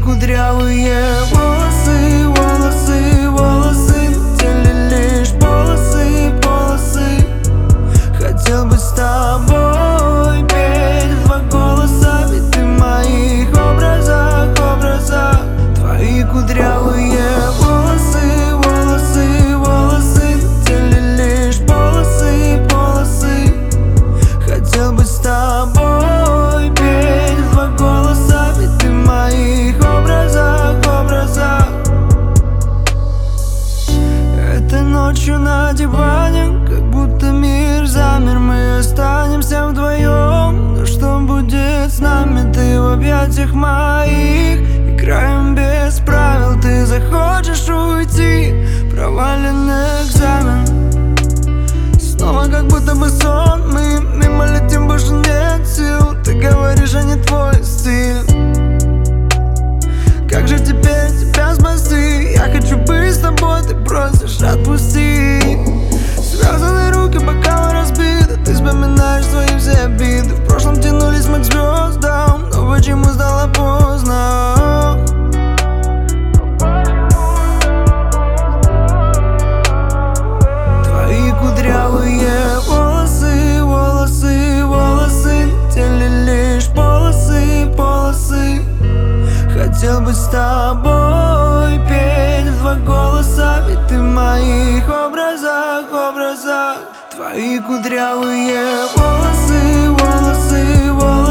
кудрявые волосы, волосы, волосы, на теле лишь полосы, полосы. Хотел бы с тобой петь в два голоса, ведь ты в моих образах, образах. Твои кудрявые волосы, волосы, волосы, на теле лишь полосы, полосы. Хотел бы с тобой петь в два голоса, ведь ты в моих образах, образах. Этой ночью на диване, как будто мир замер, мы останемся вдвоем. Но что будет с нами? Ты в объятиях моих, играем без правил. Ты захочешь уйти, проваленный экзамен. Снова как будто бы сон, мы мимо летим, больше нет сил. Ты говоришь, а не твой стиль. Как же теперь тебя спасти? Я хочу быть с тобой, ты просишь отпусти. Связаны руки, бокалы разбиты, ты вспоминаешь свои все обиды. В прошлом тянулись мы к звездам, но почему стало поздно? Твои кудрявые волосы, волосы, волосы, на теле лишь полосы, полосы. Хотел бы с тобой петь в два голоса, ведь ты в моих образах, образах. Твои кудрявые волосы, волосы, волосы.